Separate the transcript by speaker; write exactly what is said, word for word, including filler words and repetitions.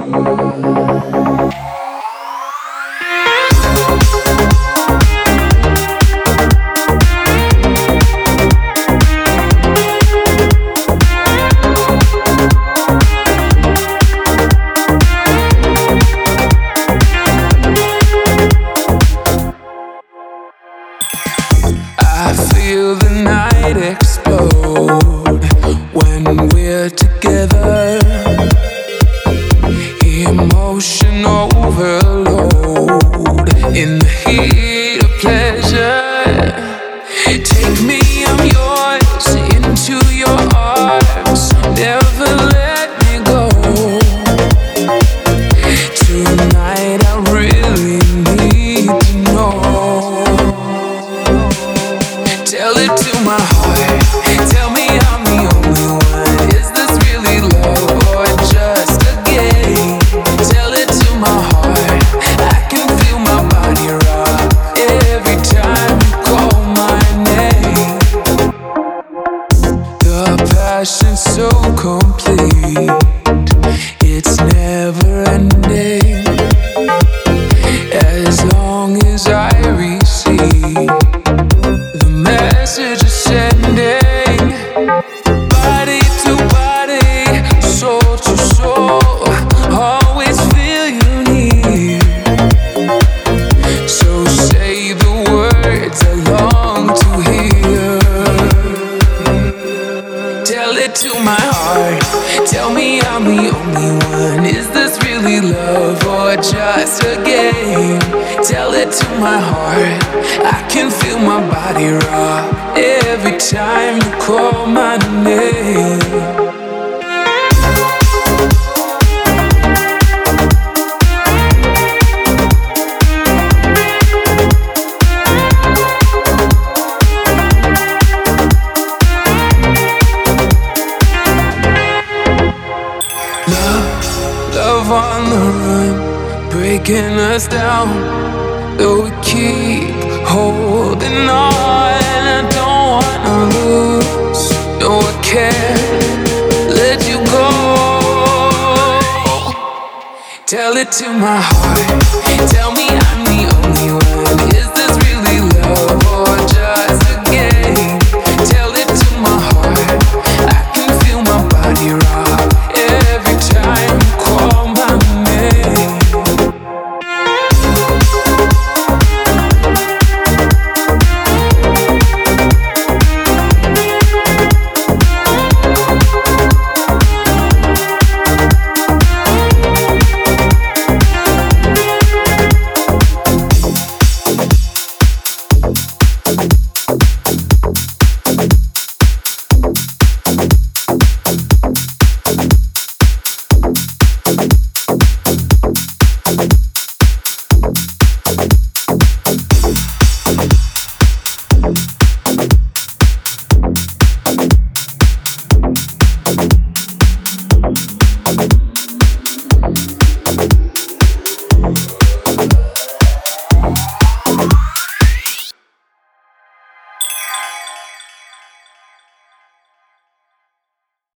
Speaker 1: I feel the night explode when we're together. Emotion overload in the heat of pleasure. Take me, I'm yours, into your arms. Never let me go. Tonight I really need to know. Tell it to my heart. Tell me I'm the only one. Is this really love or just a game? Tell it to my heart. I can feel my body rock every time you call my name. The passion's so complete. It's never ending. As long as I receive the message is sending, body to body, soul to soul, always feel you near. So say the words I long to hear. Tell it to my heart. Tell me I'm the only one. Is this really love or just a game? Tell it to my heart. I can feel my body rock every time you call my name. Love on the run, breaking us down. Though we keep holding on, I don't wanna lose. No, I can't let you go. Tell it to my heart. Tell me I'm